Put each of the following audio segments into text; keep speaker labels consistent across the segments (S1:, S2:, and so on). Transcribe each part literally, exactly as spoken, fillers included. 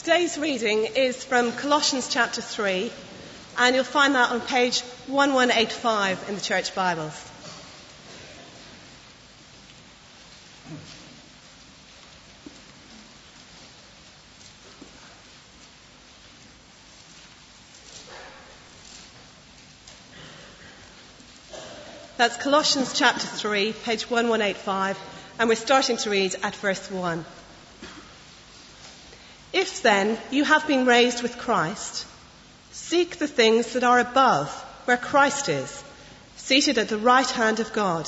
S1: Today's reading is from Colossians chapter three, and you'll find that on page eleven eighty-five in the Church Bibles. That's Colossians chapter three, page eleven eighty-five, and we're starting to read at verse one. If then you have been raised with Christ, seek the things that are above, where Christ is, seated at the right hand of God.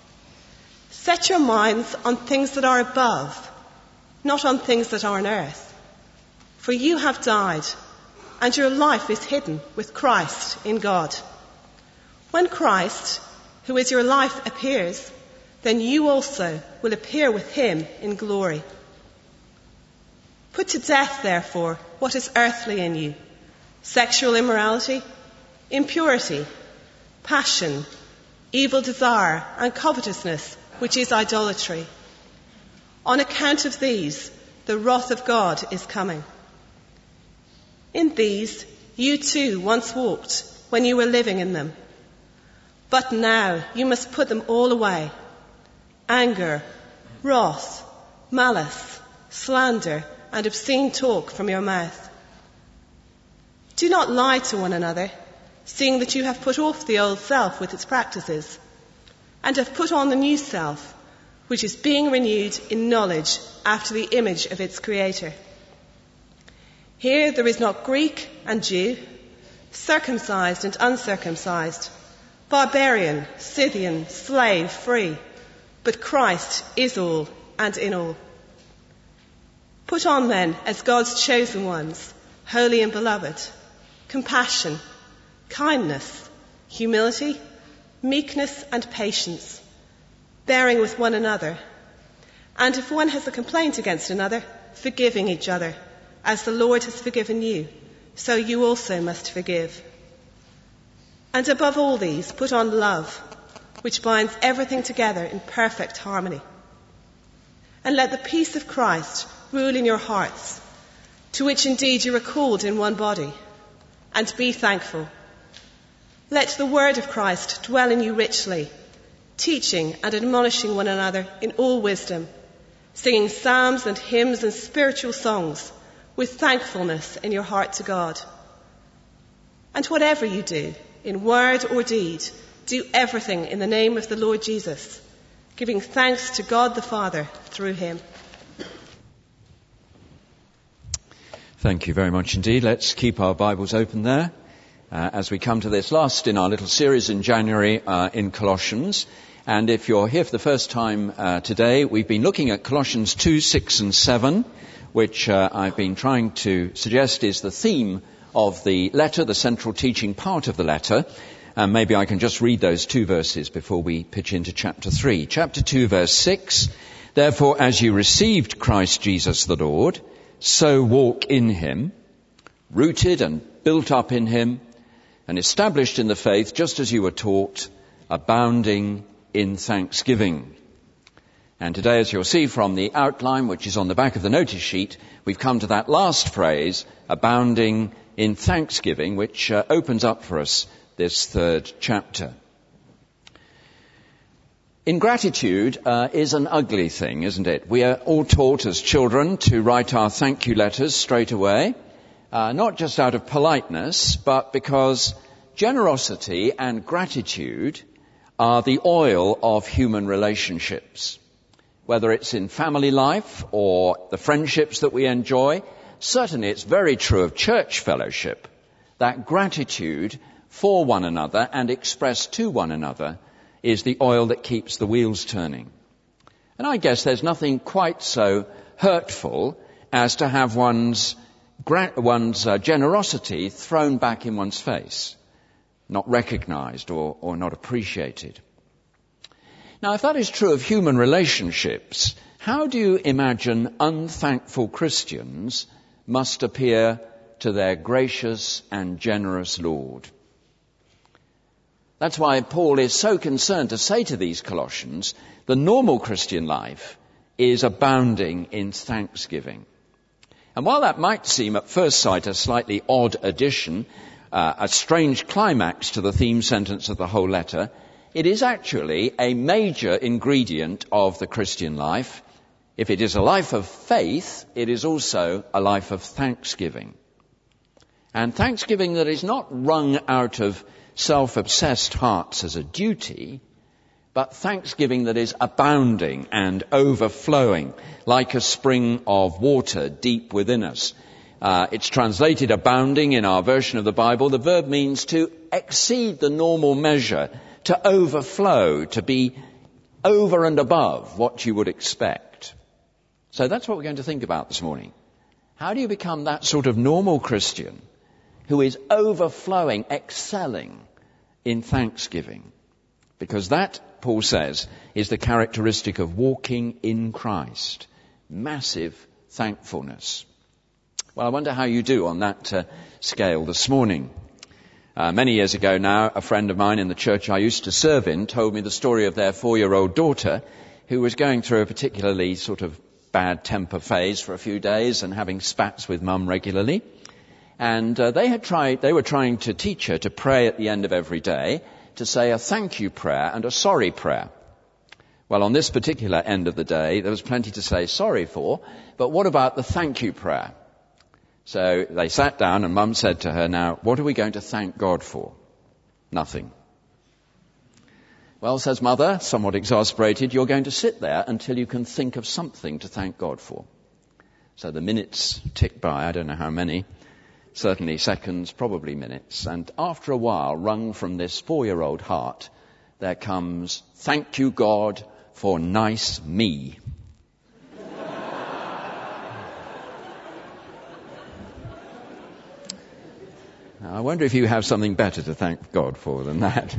S1: Set your minds on things that are above, not on things that are on earth. For you have died, and your life is hidden with Christ in God. When Christ, who is your life, appears, then you also will appear with him in glory. Put to death, therefore, what is earthly in you: sexual immorality, impurity, passion, evil desire, and covetousness, which is idolatry. On account of these, the wrath of God is coming. In these you too once walked when you were living in them. But now you must put them all away: anger, wrath, malice, slander, and obscene talk from your mouth. Do not lie to one another, seeing that you have put off the old self with its practices, and have put on the new self, which is being renewed in knowledge after the image of its Creator. Here there is not Greek and Jew, circumcised and uncircumcised, barbarian, Scythian, slave, free, but Christ is all and in all. Put on then, as God's chosen ones, holy and beloved, compassion, kindness, humility, meekness and patience, bearing with one another, and if one has a complaint against another, forgiving each other, as the Lord has forgiven you, so you also must forgive. And above all these, put on love, which binds everything together in perfect harmony. And let the peace of Christ rule in your hearts, to which indeed you are called in one body, and be thankful. Let the word of Christ dwell in you richly, teaching and admonishing one another in all wisdom, singing psalms and hymns and spiritual songs with thankfulness in your heart to God. And whatever you do, in word or deed, do everything in the name of the Lord Jesus, giving thanks to God the Father through him.
S2: Thank you very much indeed. Let's keep our Bibles open there uh, as we come to this last in our little series in January uh, in Colossians. And if you're here for the first time uh, today, we've been looking at Colossians two, six and seven, which uh, I've been trying to suggest is the theme of the letter, the central teaching part of the letter. And maybe I can just read those two verses before we pitch into chapter three. Chapter two, verse six, therefore as you received Christ Jesus the Lord, so walk in him, rooted and built up in him, and established in the faith just as you were taught, abounding in thanksgiving. And today, as you'll see from the outline, which is on the back of the notice sheet, we've come to that last phrase, abounding in thanksgiving, which uh, opens up for us this third chapter. Ingratitude uh, is an ugly thing, isn't it? We are all taught as children to write our thank you letters straight away, uh, not just out of politeness, but because generosity and gratitude are the oil of human relationships. Whether it's in family life or the friendships that we enjoy, certainly it's very true of church fellowship, that gratitude for one another and expressed to one another is the oil that keeps the wheels turning. And I guess there's nothing quite so hurtful as to have one's, one's uh, generosity thrown back in one's face, not recognized or, or not appreciated. Now, if that is true of human relationships, how do you imagine unthankful Christians must appear to their gracious and generous Lord? That's why Paul is so concerned to say to these Colossians, the normal Christian life is abounding in thanksgiving. And while that might seem at first sight a slightly odd addition, uh, a strange climax to the theme sentence of the whole letter, it is actually a major ingredient of the Christian life. If it is a life of faith, it is also a life of thanksgiving. And thanksgiving that is not wrung out of self-obsessed hearts as a duty, but thanksgiving that is abounding and overflowing, like a spring of water deep within us. Uh, it's translated abounding in our version of the Bible. The verb means to exceed the normal measure, to overflow, to be over and above what you would expect. So that's what we're going to think about this morning. How do you become that sort of normal Christian who is overflowing, excelling in thanksgiving? Because that, Paul says, is the characteristic of walking in Christ. Massive thankfulness. Well, I wonder how you do on that uh, scale this morning. Uh, many years ago now, a friend of mine in the church I used to serve in told me the story of their four-year-old daughter who was going through a particularly sort of bad temper phase for a few days and having spats with mum regularly. And uh, they had tried, they were trying to teach her to pray at the end of every day, to say a thank you prayer and a sorry prayer. Well, on this particular end of the day, there was plenty to say sorry for, but what about the thank you prayer? So they sat down and Mum said to her, now, what are we going to thank God for? Nothing. Well, says Mother, somewhat exasperated, you're going to sit there until you can think of something to thank God for. So the minutes ticked by, I don't know how many, certainly seconds, probably minutes. And after a while, wrung from this four-year-old heart, there comes, thank you, God, for nice me. Now, I wonder if you have something better to thank God for than that.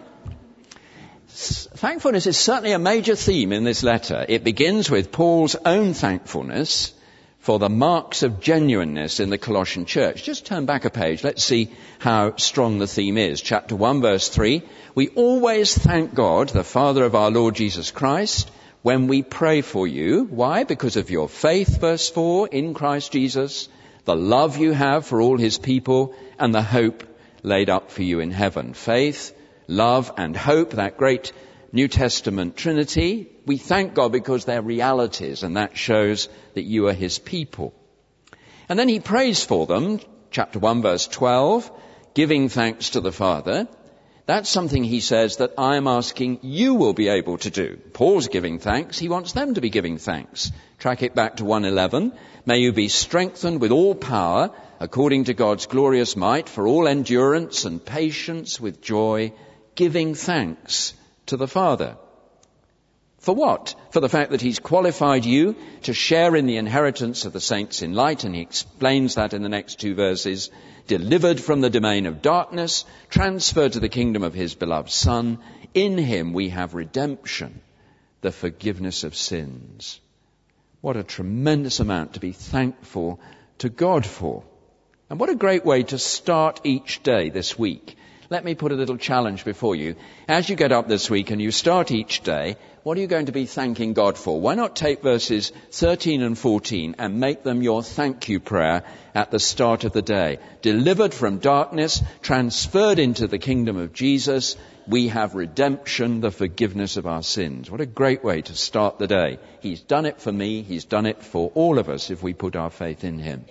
S2: Thankfulness is certainly a major theme in this letter. It begins with Paul's own thankfulness for the marks of genuineness in the Colossian church. Just turn back a page. Let's see how strong the theme is. Chapter one, verse three. We always thank God, the Father of our Lord Jesus Christ, when we pray for you. Why? Because of your faith, verse four, in Christ Jesus, the love you have for all his people, and the hope laid up for you in heaven. Faith, love, and hope, that great New Testament Trinity. We thank God because they're realities, and that shows that you are his people. And then he prays for them, chapter one, verse twelve, giving thanks to the Father. That's something he says that I am asking you will be able to do. Paul's giving thanks. He wants them to be giving thanks. Track it back to one eleven. May you be strengthened with all power according to God's glorious might for all endurance and patience with joy, giving thanks to the Father. For what? For the fact that he's qualified you to share in the inheritance of the saints in light, and he explains that in the next two verses. Delivered from the domain of darkness, transferred to the kingdom of his beloved Son. In him we have redemption, the forgiveness of sins. What a tremendous amount to be thankful to God for. And what a great way to start each day this week. Let me put a little challenge before you. As you get up this week and you start each day, what are you going to be thanking God for? Why not take verses thirteen and fourteen and make them your thank you prayer at the start of the day? Delivered from darkness, transferred into the kingdom of Jesus, we have redemption, the forgiveness of our sins. What a great way to start the day. He's done it for me. He's done it for all of us if we put our faith in him.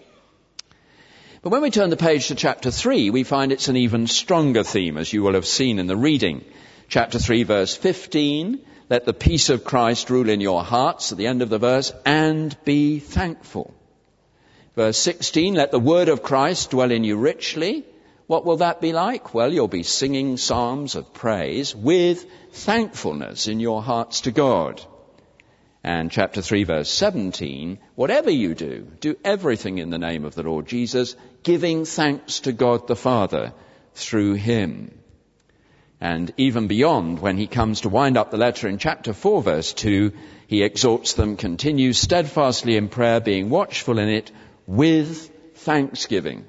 S2: But when we turn the page to chapter three, we find it's an even stronger theme, as you will have seen in the reading. Chapter three, verse fifteen, let the peace of Christ rule in your hearts, at the end of the verse, and be thankful. Verse sixteen, let the word of Christ dwell in you richly. What will that be like? Well, you'll be singing psalms of praise with thankfulness in your hearts to God. And chapter three, verse seventeen, whatever you do, do everything in the name of the Lord Jesus, giving thanks to God the Father through him. And even beyond, when he comes to wind up the letter in chapter four, verse two, he exhorts them, continue steadfastly in prayer, being watchful in it with thanksgiving.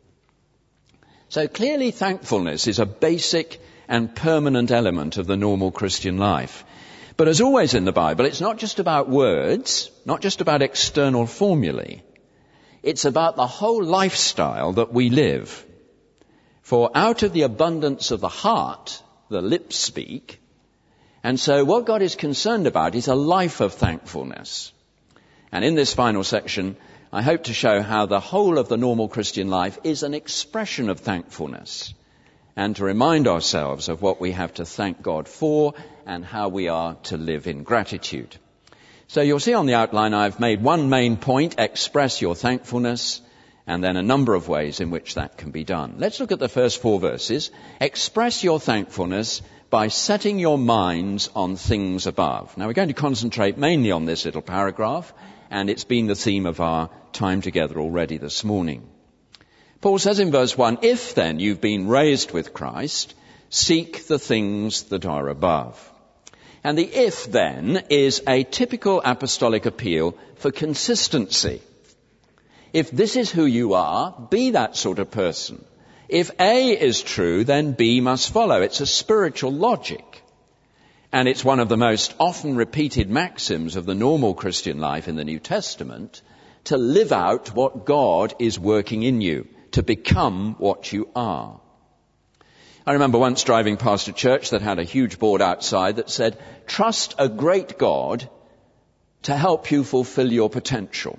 S2: So clearly thankfulness is a basic and permanent element of the normal Christian life. But as always in the Bible, it's not just about words, not just about external formulae. It's about the whole lifestyle that we live. For out of the abundance of the heart, the lips speak. And so what God is concerned about is a life of thankfulness. And in this final section, I hope to show how the whole of the normal Christian life is an expression of thankfulness, and to remind ourselves of what we have to thank God for and how we are to live in gratitude. So you'll see on the outline I've made one main point: express your thankfulness, and then a number of ways in which that can be done. Let's look at the first four verses. Express your thankfulness by setting your minds on things above. Now we're going to concentrate mainly on this little paragraph, and it's been the theme of our time together already this morning. Paul says in verse one, if then you've been raised with Christ, seek the things that are above. And the if then is a typical apostolic appeal for consistency. If this is who you are, be that sort of person. If A is true, then B must follow. It's a spiritual logic. And it's one of the most often repeated maxims of the normal Christian life in the New Testament, to live out what God is working in you, to become what you are. I remember once driving past a church that had a huge board outside that said, trust a great God to help you fulfill your potential.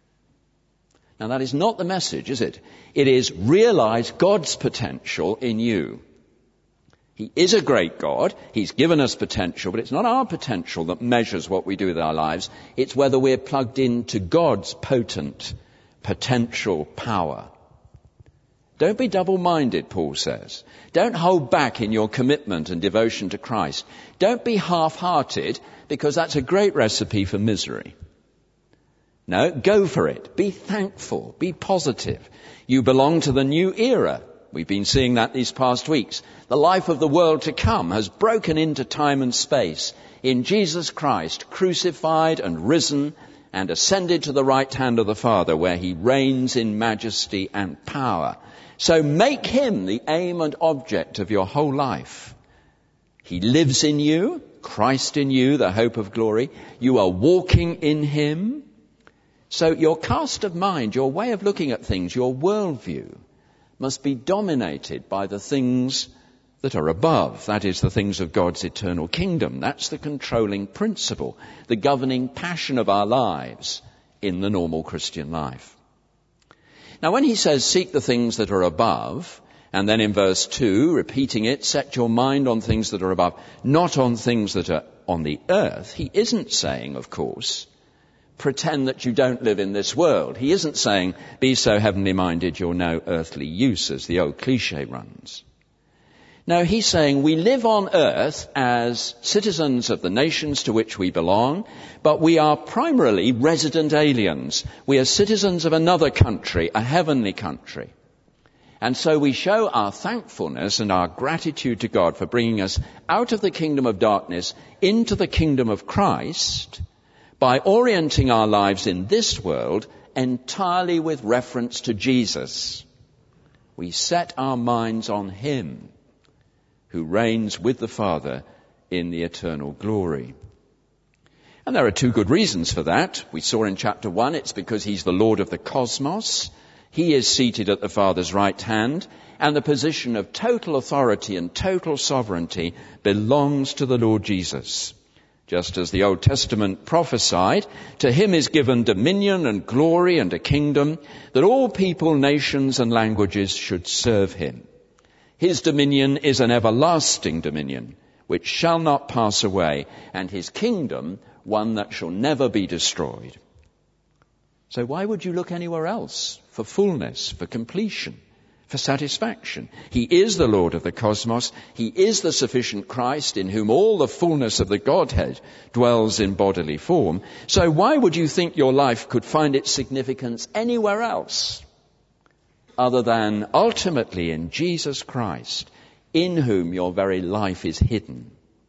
S2: Now that is not the message, is it? It is realize God's potential in you. He is a great God. He's given us potential, but it's not our potential that measures what we do with our lives. It's whether we're plugged into God's potent potential power. Don't be double-minded, Paul says. Don't hold back in your commitment and devotion to Christ. Don't be half-hearted, because that's a great recipe for misery. No, go for it. Be thankful. Be positive. You belong to the new era. We've been seeing that these past weeks. The life of the world to come has broken into time and space in Jesus Christ, crucified and risen and ascended to the right hand of the Father, where he reigns in majesty and power. So make him the aim and object of your whole life. He lives in you, Christ in you, the hope of glory. You are walking in him. So your cast of mind, your way of looking at things, your worldview, must be dominated by the things that are above. That is, the things of God's eternal kingdom. That's the controlling principle, the governing passion of our lives in the normal Christian life. Now, when he says, seek the things that are above, and then in verse two, repeating it, set your mind on things that are above, not on things that are on the earth, he isn't saying, of course, pretend that you don't live in this world. He isn't saying, be so heavenly minded you're no earthly use, as the old cliche runs. No, he's saying we live on earth as citizens of the nations to which we belong, but we are primarily resident aliens. We are citizens of another country, a heavenly country. And so we show our thankfulness and our gratitude to God for bringing us out of the kingdom of darkness into the kingdom of Christ, by orienting our lives in this world entirely with reference to Jesus. We set our minds on him, who reigns with the Father in the eternal glory. And there are two good reasons for that. We saw in chapter one, it's because he's the Lord of the cosmos. He is seated at the Father's right hand, and the position of total authority and total sovereignty belongs to the Lord Jesus. Just as the Old Testament prophesied, to him is given dominion and glory and a kingdom, that all people, nations and languages should serve him. His dominion is an everlasting dominion, which shall not pass away, and his kingdom one that shall never be destroyed. So why would you look anywhere else for fullness, for completion, for satisfaction? He is the Lord of the cosmos. He is the sufficient Christ, in whom all the fullness of the Godhead dwells in bodily form. So why would you think your life could find its significance anywhere else other than ultimately in Jesus Christ, in whom your very life is hidden?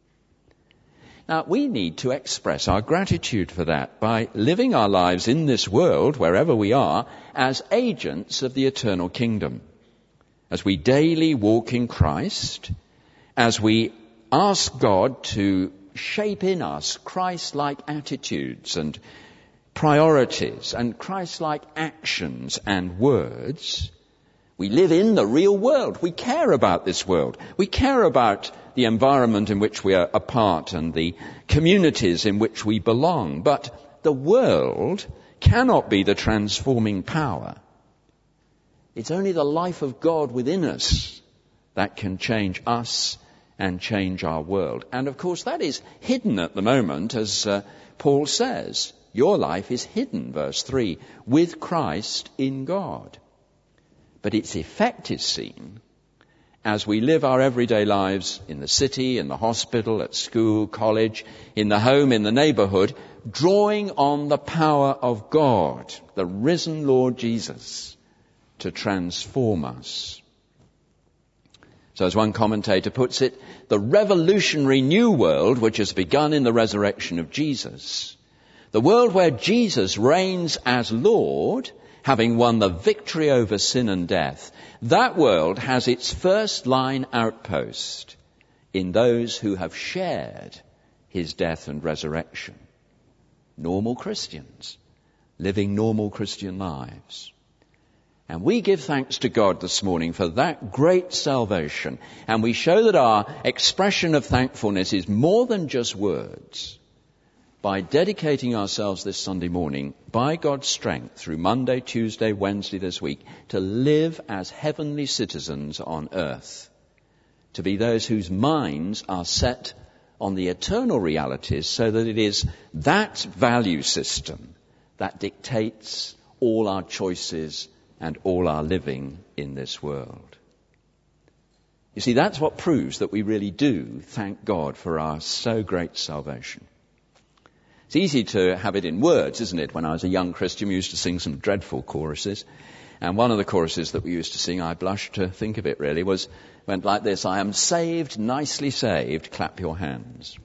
S2: Now, we need to express our gratitude for that by living our lives in this world, wherever we are, as agents of the eternal kingdom. As we daily walk in Christ, as we ask God to shape in us Christ-like attitudes and priorities and Christ-like actions and words, we live in the real world. We care about this world. We care about the environment in which we are a part and the communities in which we belong. But the world cannot be the transforming power. It's only the life of God within us that can change us and change our world. And of course that is hidden at the moment, as uh, Paul says. Your life is hidden, verse three, with Christ in God. But its effect is seen as we live our everyday lives in the city, in the hospital, at school, college, in the home, in the neighborhood, drawing on the power of God, the risen Lord Jesus, to transform us. So as one commentator puts it, the revolutionary new world which has begun in the resurrection of Jesus, the world where Jesus reigns as Lord, having won the victory over sin and death, that world has its first line outpost in those who have shared his death and resurrection. Normal Christians, living normal Christian lives. And we give thanks to God this morning for that great salvation. And we show that our expression of thankfulness is more than just words, by dedicating ourselves this Sunday morning, by God's strength, through Monday, Tuesday, Wednesday this week, to live as heavenly citizens on earth, to be those whose minds are set on the eternal realities, so that it is that value system that dictates all our choices and all our living in this world. You see, that's what proves that we really do thank God for our so great salvation. It's easy to have it in words, isn't it? When I was a young Christian, we used to sing some dreadful choruses. And one of the choruses that we used to sing, I blush to think of it really, was went like this: I am saved, nicely saved, clap your hands.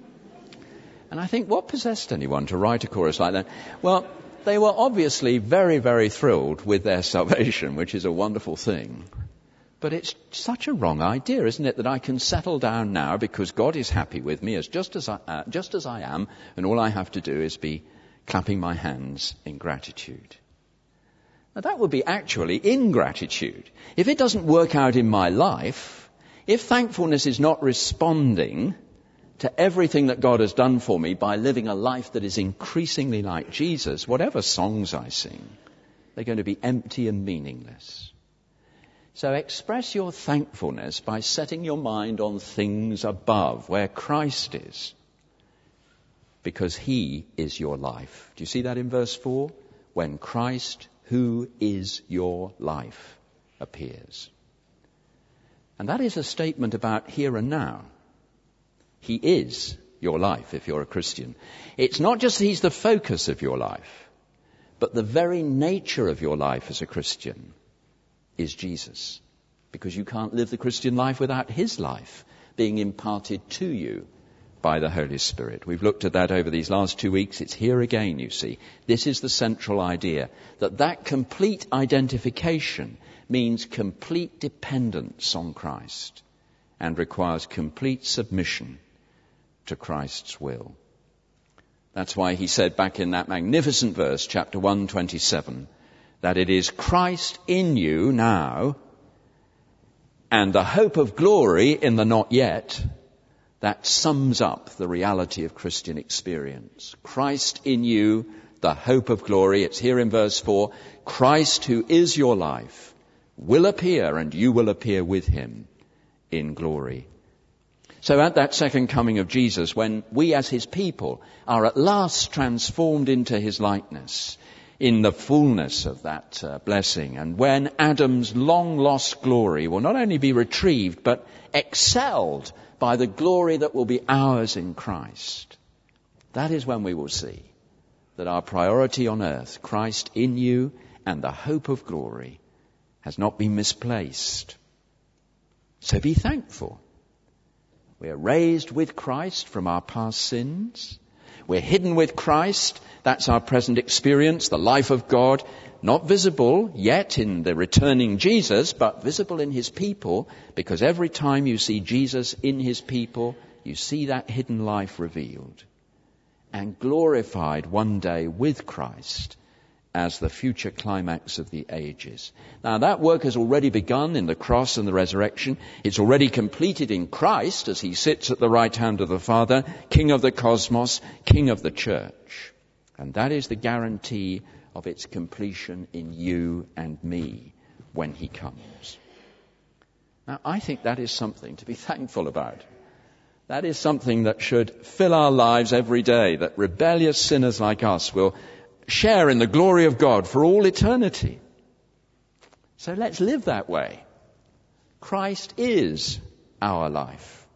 S2: And I think, what possessed anyone to write a chorus like that? Well, they were obviously very, very thrilled with their salvation, which is a wonderful thing. But it's such a wrong idea, isn't it, that I can settle down now because God is happy with me as just as I, uh, just as I am, and all I have to do is be clapping my hands in gratitude. Now that would be actually ingratitude. If it doesn't work out in my life, if thankfulness is not responding to everything that God has done for me by living a life that is increasingly like Jesus, whatever songs I sing, they're going to be empty and meaningless. So express your thankfulness by setting your mind on things above, where Christ is, because he is your life. Do you see that in verse four? When Christ, who is your life, appears. And that is a statement about here and now. He is your life if you're a Christian. It's not just that he's the focus of your life, but the very nature of your life as a Christian is Jesus, because you can't live the Christian life without his life being imparted to you by the Holy Spirit. We've looked at that over these last two weeks. It's here again, you see. This is the central idea, that that complete identification means complete dependence on Christ and requires complete submission to Christ's will. That's why he said back in that magnificent verse, chapter one twenty-seven, that it is Christ in you now and the hope of glory in the not yet that sums up the reality of Christian experience. Christ in you, the hope of glory. It's here in verse four. Christ, who is your life, will appear, and you will appear with him in glory. So at that second coming of Jesus, when we as his people are at last transformed into his likeness, in the fullness of that uh, blessing, and when Adam's long-lost glory will not only be retrieved, but excelled by the glory that will be ours in Christ, that is when we will see that our priority on earth, Christ in you and the hope of glory, has not been misplaced. So be thankful. We are raised with Christ from our past sins. We're hidden with Christ. That's our present experience, the life of God, not visible yet in the returning Jesus, but visible in his people, because every time you see Jesus in his people, you see that hidden life revealed. and glorified one day with Christ as the future climax of the ages. Now that work has already begun in the cross and the resurrection. It's already completed in Christ as he sits at the right hand of the Father, King of the cosmos, King of the church. And that is the guarantee of its completion in you and me when he comes. Now I think that is something to be thankful about. That is something that should fill our lives every day, that rebellious sinners like us will share in the glory of God for all eternity. So let's live that way. Christ is our life.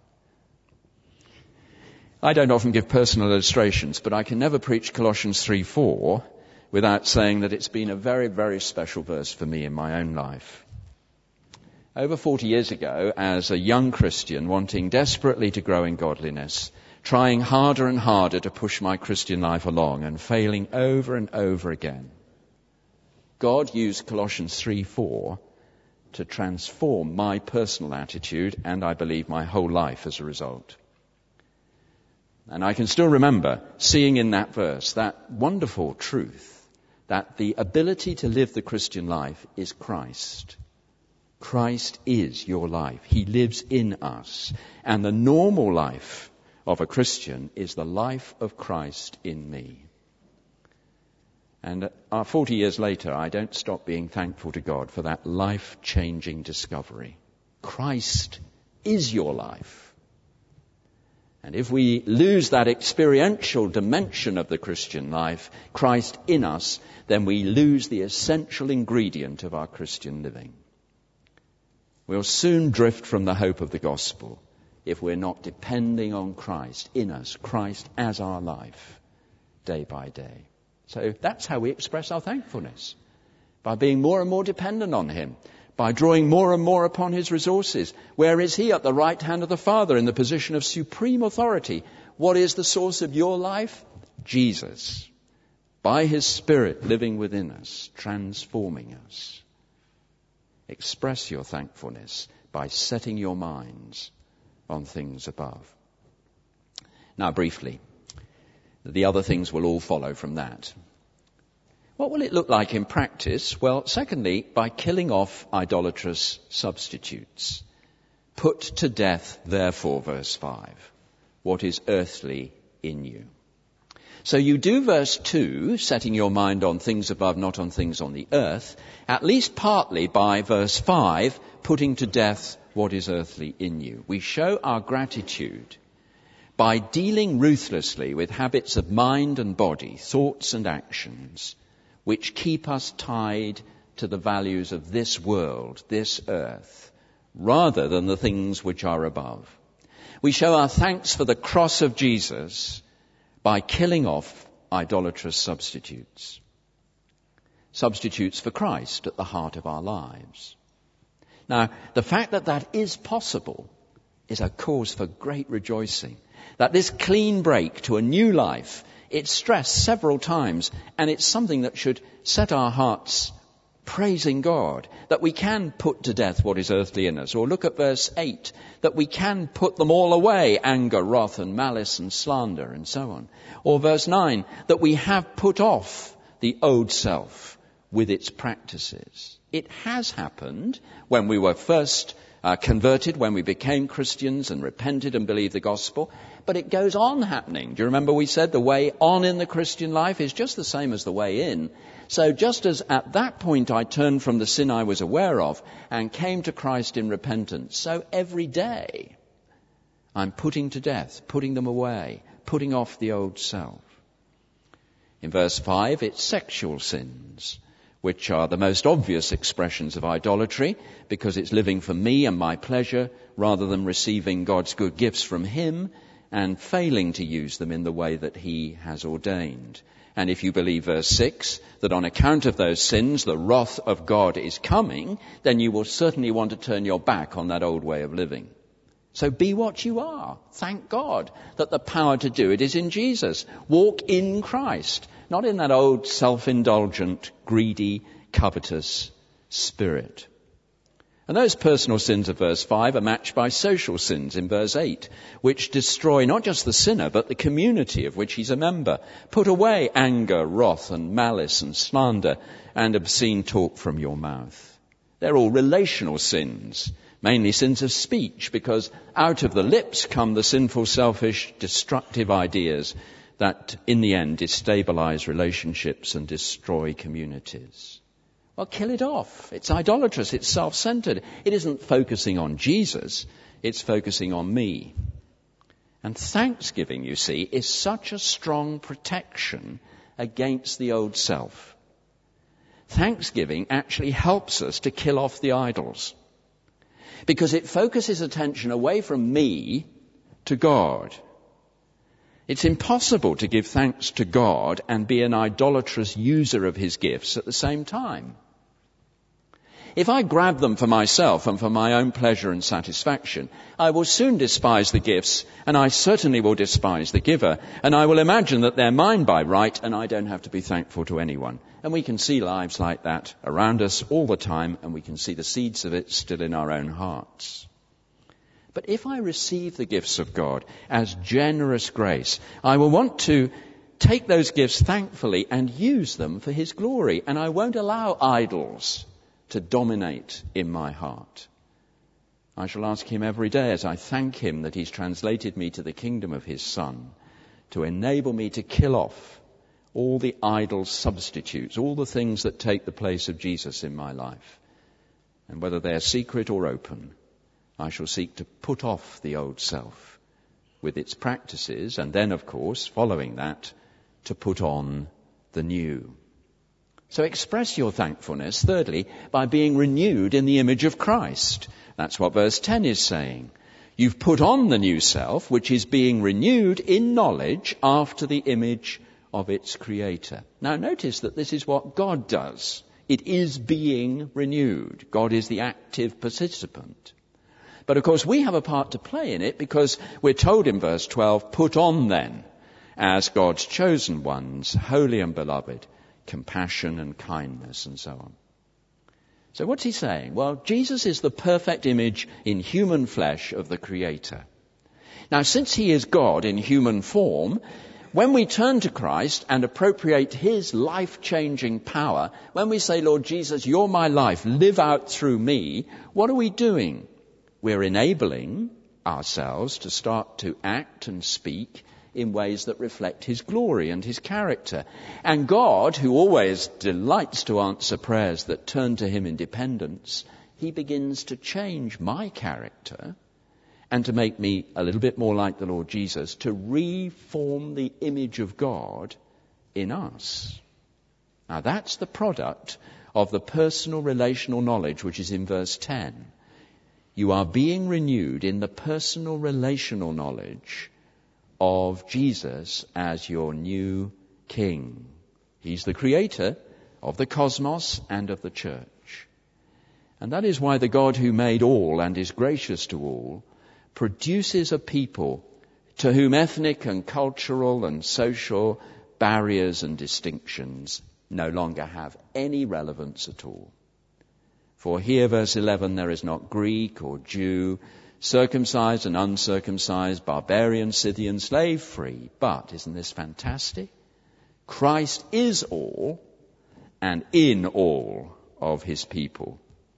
S2: I don't often give personal illustrations, but I can never preach Colossians three four without saying that it's been a very, very special verse for me in my own life. Over forty years ago, as a young Christian wanting desperately to grow in godliness, trying harder and harder to push my Christian life along and failing over and over again, God used Colossians three four to transform my personal attitude and I believe my whole life as a result. And I can still remember seeing in that verse that wonderful truth that the ability to live the Christian life is Christ. Christ is your life. He lives in us. And the normal life of a Christian is the life of Christ in me. And uh, forty years later, I don't stop being thankful to God for that life-changing discovery. Christ is your life. And if we lose that experiential dimension of the Christian life, Christ in us, then we lose the essential ingredient of our Christian living. We'll soon drift from the hope of the gospel if we're not depending on Christ in us, Christ as our life, day by day. So that's how we express our thankfulness, by being more and more dependent on him, by drawing more and more upon his resources. Where is he? At the right hand of the Father, in the position of supreme authority. What is the source of your life? Jesus, by his Spirit living within us, transforming us. Express your thankfulness by setting your minds on things above. Now, briefly, the other things will all follow from that. What will it look like in practice? Well, secondly, by killing off idolatrous substitutes. Put to death, therefore, verse five, what is earthly in you. So you do verse two, setting your mind on things above, not on things on the earth, at least partly by verse five, putting to death what is earthly in you. We show our gratitude by dealing ruthlessly with habits of mind and body, thoughts and actions, which keep us tied to the values of this world, this earth, rather than the things which are above. We show our thanks for the cross of Jesus by killing off idolatrous substitutes. Substitutes for Christ at the heart of our lives. Now, the fact that that is possible is a cause for great rejoicing. That this clean break to a new life, it's stressed several times, and it's something that should set our hearts praising God, that we can put to death what is earthly in us. Or look at verse eight, that we can put them all away, anger, wrath and malice and slander and so on. Or verse nine, that we have put off the old self with its practices. It has happened when we were first uh, converted, when we became Christians and repented and believed the gospel, but it goes on happening. Do you remember we said the way on in the Christian life is just the same as the way in? So just as at that point I turned from the sin I was aware of and came to Christ in repentance, so every day I'm putting to death, putting them away, putting off the old self. In verse five, it's sexual sins, which are the most obvious expressions of idolatry, because it's living for me and my pleasure rather than receiving God's good gifts from him and failing to use them in the way that he has ordained. And if you believe verse six, that on account of those sins the wrath of God is coming, then you will certainly want to turn your back on that old way of living. So be what you are. Thank God that the power to do it is in Jesus. Walk in Christ, not in that old self-indulgent, greedy, covetous spirit. And those personal sins of verse five are matched by social sins in verse eight, which destroy not just the sinner, but the community of which he's a member. Put away anger, wrath, and malice, and slander, and obscene talk from your mouth. They're all relational sins, mainly sins of speech, because out of the lips come the sinful, selfish, destructive ideas that in the end destabilize relationships and destroy communities. Well, kill it off. It's idolatrous. It's self-centered. It isn't focusing on Jesus. It's focusing on me. And thanksgiving, you see, is such a strong protection against the old self. Thanksgiving actually helps us to kill off the idols, because it focuses attention away from me to God. It's impossible to give thanks to God and be an idolatrous user of his gifts at the same time. If I grab them for myself and for my own pleasure and satisfaction, I will soon despise the gifts, and I certainly will despise the giver, and I will imagine that they're mine by right, and I don't have to be thankful to anyone. And we can see lives like that around us all the time, and we can see the seeds of it still in our own hearts. But if I receive the gifts of God as generous grace, I will want to take those gifts thankfully and use them for his glory, and I won't allow idols to dominate in my heart. I shall ask him every day as I thank him that he's translated me to the kingdom of his Son, to enable me to kill off all the idol substitutes, all the things that take the place of Jesus in my life. And whether they're secret or open, I shall seek to put off the old self with its practices, and then, of course, following that, to put on the new. So express your thankfulness, thirdly, by being renewed in the image of Christ. That's what verse ten is saying. You've put on the new self, which is being renewed in knowledge after the image of its creator. Now notice that this is what God does. It is being renewed. God is the active participant. But of course we have a part to play in it, because we're told in verse twelve, put on then, as God's chosen ones, holy and beloved, compassion and kindness and so on. So what's he saying? Well, Jesus is the perfect image in human flesh of the Creator. Now, since he is God in human form, when we turn to Christ and appropriate his life-changing power, when we say, Lord Jesus, you're my life, live out through me, what are we doing? We're enabling ourselves to start to act and speak in ways that reflect his glory and his character. And God, who always delights to answer prayers that turn to him in dependence, he begins to change my character and to make me a little bit more like the Lord Jesus, to reform the image of God in us. Now that's the product of the personal relational knowledge which is in verse ten. You are being renewed in the personal relational knowledge of Jesus as your new King. He's the creator of the cosmos and of the church. And that is why the God who made all and is gracious to all produces a people to whom ethnic and cultural and social barriers and distinctions no longer have any relevance at all. For here, verse eleven, there is not Greek or Jew, circumcised and uncircumcised, barbarian, Scythian, slave free. But, isn't this fantastic? Christ is all and in all of his people.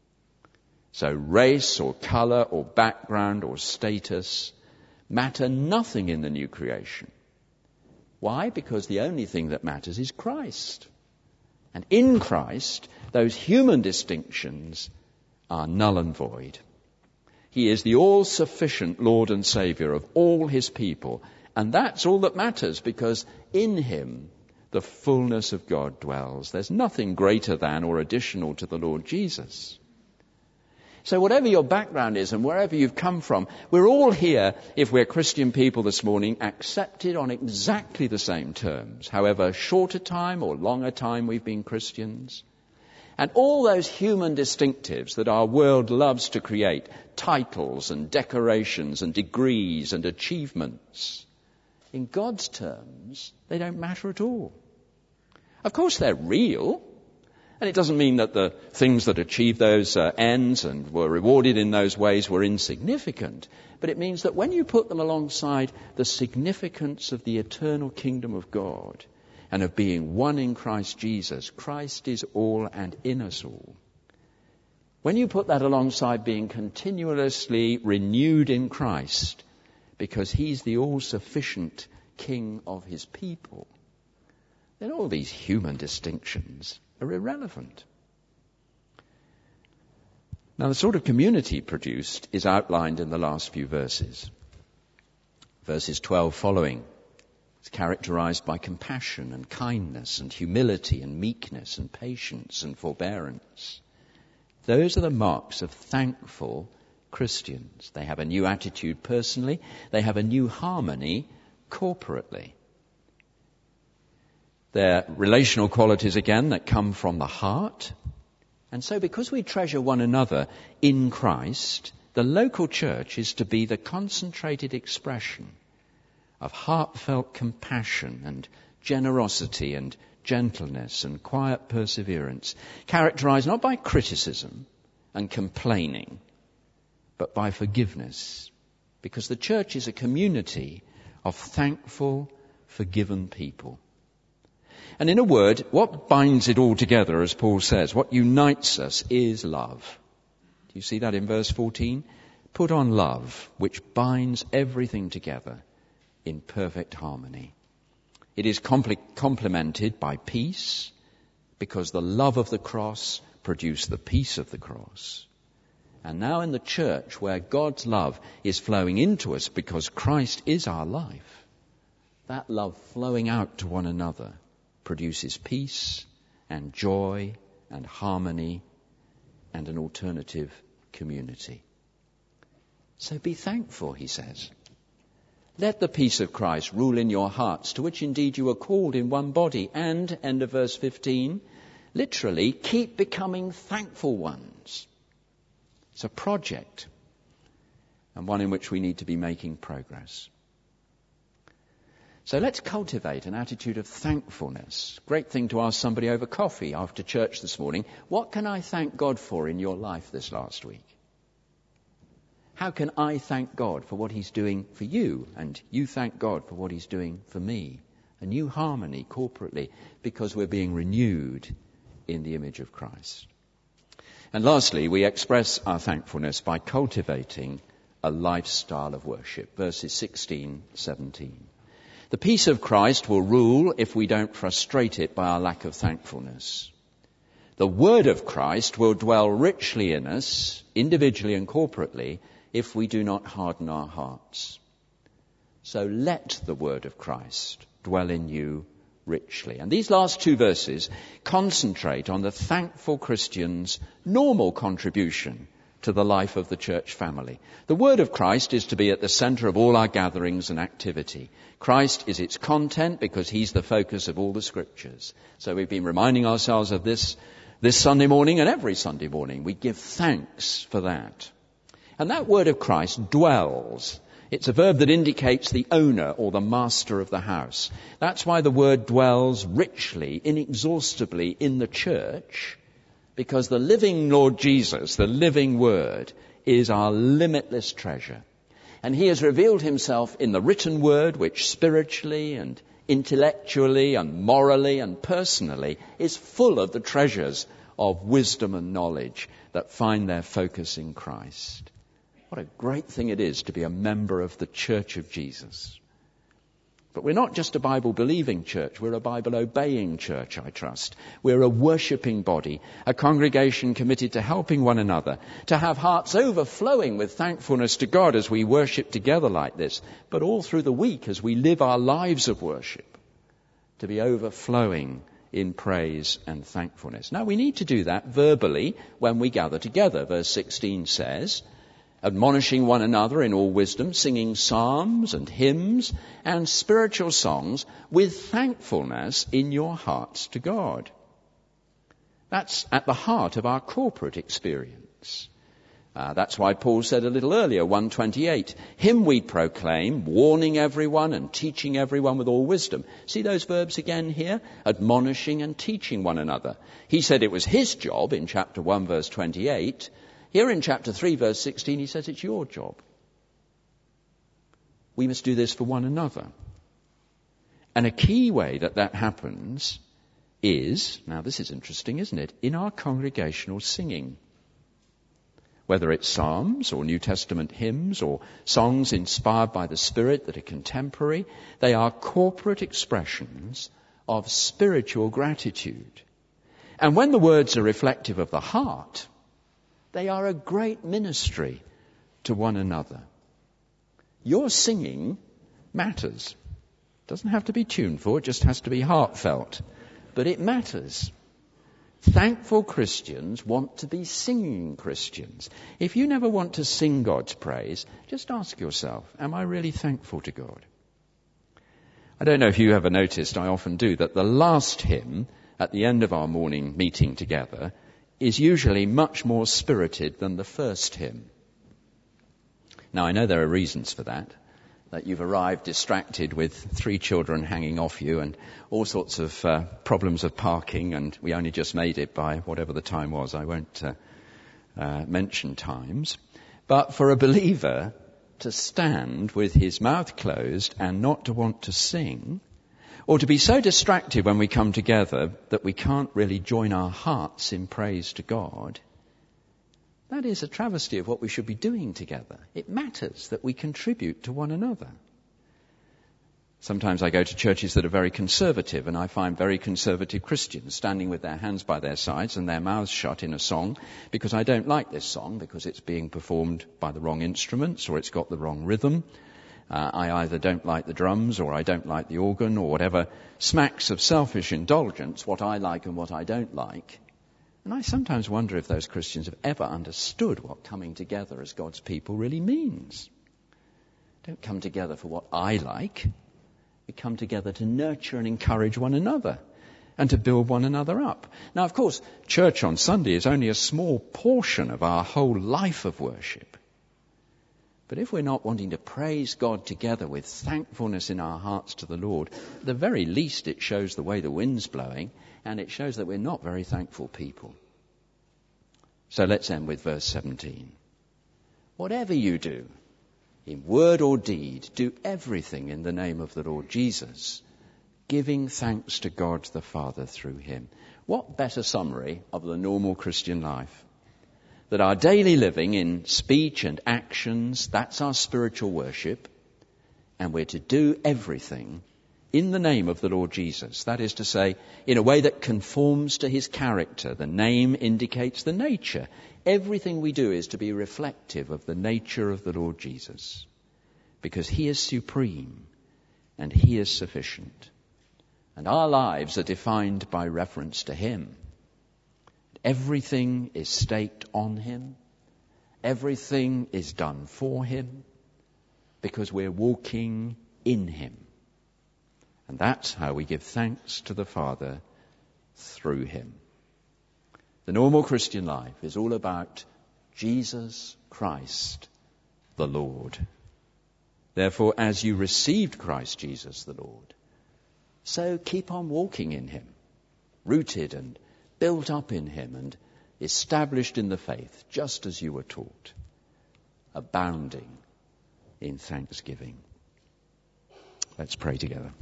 S2: So race or colour or background or status matter nothing in the new creation. Why? Because the only thing that matters is Christ. And in Christ, those human distinctions are null and void. He is the all-sufficient Lord and Saviour of all his people. And that's all that matters, because in him the fullness of God dwells. There's nothing greater than or additional to the Lord Jesus. So whatever your background is and wherever you've come from, we're all here, if we're Christian people this morning, accepted on exactly the same terms, however short a time or long a time we've been Christians. And all those human distinctives that our world loves to create, titles and decorations and degrees and achievements, in God's terms, they don't matter at all. Of course, they're real, And it doesn't mean that the things that achieved those uh, ends and were rewarded in those ways were insignificant. But it means that when you put them alongside the significance of the eternal kingdom of God and of being one in Christ Jesus, Christ is all and in us all. When you put that alongside being continuously renewed in Christ, because he's the all-sufficient king of his people, then all these human distinctions are irrelevant. Now, the sort of community produced is outlined in the last few verses. Verses twelve following. It's characterized by compassion and kindness and humility and meekness and patience and forbearance. Those are the marks of thankful Christians. They have a new attitude personally. They have a new harmony corporately. They're relational qualities, again, that come from the heart. And so because we treasure one another in Christ, the local church is to be the concentrated expression of heartfelt compassion and generosity and gentleness and quiet perseverance, characterized not by criticism and complaining, but by forgiveness. Because the church is a community of thankful, forgiven people. And in a word, what binds it all together, as Paul says, what unites us is love. Do you see that in verse fourteen? Put on love, which binds everything together in perfect harmony. It is compl- complemented by peace, because the love of the cross produced the peace of the cross. And now in the church, where God's love is flowing into us because Christ is our life, that love flowing out to one another produces peace and joy and harmony and an alternative community. So be thankful, he says. Let the peace of Christ rule in your hearts, to which indeed you are called in one body. And, end of verse fifteen, literally, keep becoming thankful ones. It's a project, and one in which we need to be making progress. So let's cultivate an attitude of thankfulness. Great thing to ask somebody over coffee after church this morning, what can I thank God for in your life this last week? How can I thank God for what he's doing for you, and you thank God for what he's doing for me? A new harmony corporately, because we're being renewed in the image of Christ. And lastly, we express our thankfulness by cultivating a lifestyle of worship. Verses sixteen, seventeen. The peace of Christ will rule if we don't frustrate it by our lack of thankfulness. The word of Christ will dwell richly in us, individually and corporately, if we do not harden our hearts. So let the word of Christ dwell in you richly. And these last two verses concentrate on the thankful Christian's normal contribution to the life of the church family. The word of Christ is to be at the center of all our gatherings and activity. Christ is its content because he's the focus of all the scriptures. So we've been reminding ourselves of this this Sunday morning and every Sunday morning. We give thanks for that. And that word of Christ dwells. It's a verb that indicates the owner or the master of the house. That's why the word dwells richly, inexhaustibly in the church, because the living Lord Jesus, the living word, is our limitless treasure. And he has revealed himself in the written word, which spiritually and intellectually and morally and personally is full of the treasures of wisdom and knowledge that find their focus in Christ. What a great thing it is to be a member of the Church of Jesus. But we're not just a Bible-believing church, we're a Bible-obeying church, I trust. We're a worshipping body, a congregation committed to helping one another, to have hearts overflowing with thankfulness to God as we worship together like this, but all through the week as we live our lives of worship, to be overflowing in praise and thankfulness. Now, we need to do that verbally when we gather together. Verse sixteen says, admonishing one another in all wisdom, singing psalms and hymns and spiritual songs with thankfulness in your hearts to God. That's at the heart of our corporate experience. Uh, that's why Paul said a little earlier, one twenty-eight, him we proclaim, warning everyone and teaching everyone with all wisdom. See those verbs again here? Admonishing and teaching one another. He said it was his job in chapter one, verse twenty-eight. Here in chapter three, verse sixteen, he says it's your job. We must do this for one another. And a key way that that happens is, now this is interesting, isn't it, in our congregational singing. Whether it's psalms or New Testament hymns or songs inspired by the Spirit that are contemporary, they are corporate expressions of spiritual gratitude. And when the words are reflective of the heart, they are a great ministry to one another. Your singing matters. It doesn't have to be tuned for, it just has to be heartfelt. But it matters. Thankful Christians want to be singing Christians. If you never want to sing God's praise, just ask yourself, am I really thankful to God? I don't know if you ever noticed, I often do, that the last hymn at the end of our morning meeting together is usually much more spirited than the first hymn. Now, I know there are reasons for that. That you've arrived distracted with three children hanging off you and all sorts of uh, problems of parking, and we only just made it by whatever the time was. I won't uh, uh, mention times. But for a believer to stand with his mouth closed and not to want to sing, or to be so distracted when we come together that we can't really join our hearts in praise to God, that is a travesty of what we should be doing together. It matters that we contribute to one another. Sometimes I go to churches that are very conservative, and I find very conservative Christians standing with their hands by their sides and their mouths shut in a song because I don't like this song because it's being performed by the wrong instruments or it's got the wrong rhythm. Uh, I either don't like the drums or I don't like the organ or whatever smacks of selfish indulgence, what I like and what I don't like. And I sometimes wonder if those Christians have ever understood what coming together as God's people really means. Don't come together for what I like. We come together to nurture and encourage one another and to build one another up. Now, of course, church on Sunday is only a small portion of our whole life of worship. But if we're not wanting to praise God together with thankfulness in our hearts to the Lord, at the very least it shows the way the wind's blowing, and it shows that we're not very thankful people. So let's end with verse seventeen. Whatever you do, in word or deed, do everything in the name of the Lord Jesus, giving thanks to God the Father through him. What better summary of the normal Christian life? That our daily living in speech and actions, that's our spiritual worship, and we're to do everything in the name of the Lord Jesus. That is to say, in a way that conforms to his character. The name indicates the nature. Everything we do is to be reflective of the nature of the Lord Jesus, because he is supreme and he is sufficient. And our lives are defined by reference to him. Everything is staked on him. Everything is done for him because we're walking in him. And that's how we give thanks to the Father through him. The normal Christian life is all about Jesus Christ, the Lord. Therefore, as you received Christ Jesus, the Lord, so keep on walking in him, rooted and built up in him and established in the faith, just as you were taught, abounding in thanksgiving. Let's pray together.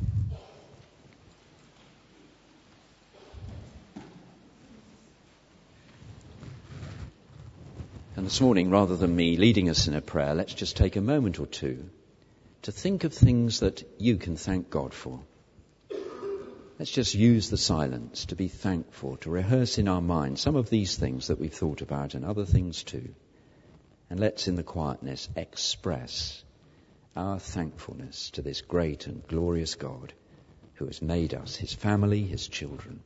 S2: And this morning, rather than me leading us in a prayer, let's just take a moment or two to think of things that you can thank God for. Let's just use the silence to be thankful, to rehearse in our minds some of these things that we've thought about and other things too. And let's, in the quietness, express our thankfulness to this great and glorious God who has made us his family, his children.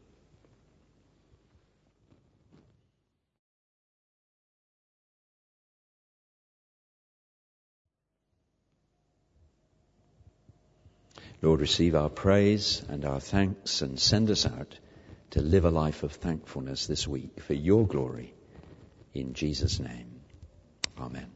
S2: Lord, receive our praise and our thanks and send us out to live a life of thankfulness this week for your glory. In Jesus' name, Amen.